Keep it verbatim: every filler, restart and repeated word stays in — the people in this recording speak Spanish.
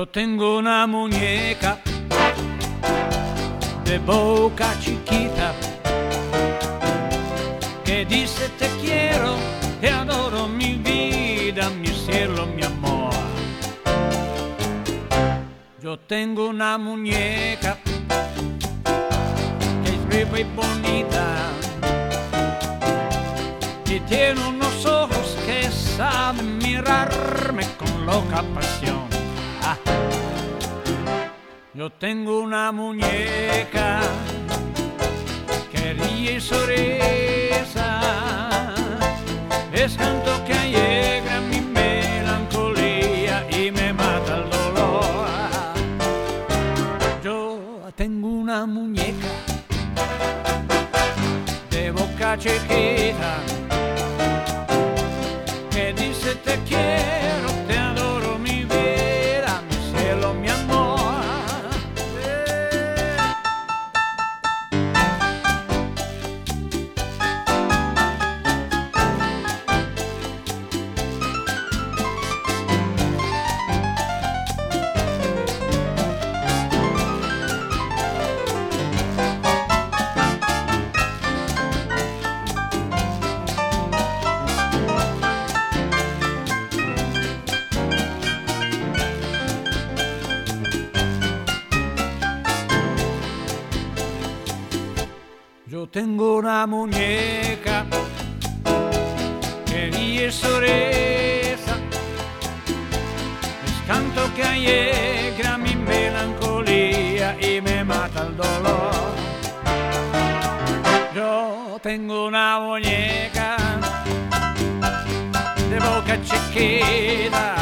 Yo tengo una muñeca de boca chiquita que dice te quiero, te adoro, mi vida, mi cielo, mi amor. Yo tengo una muñeca que es viva y bonita y tiene unos ojos que saben mirarme con loca pasión. Ah. Yo tengo una muñeca que ríe y sonrisa, es canto que alegra mi melancolía y me mata el dolor. Yo tengo una muñeca de boca chiquita que dice te quiero, te adoro, mi vida, mi cielo, mi amor. Yo tengo una muñeca que ríe y sonrisa, es canto que alegra mi melancolía y me mata el dolor. Yo tengo una muñeca de boca chiquita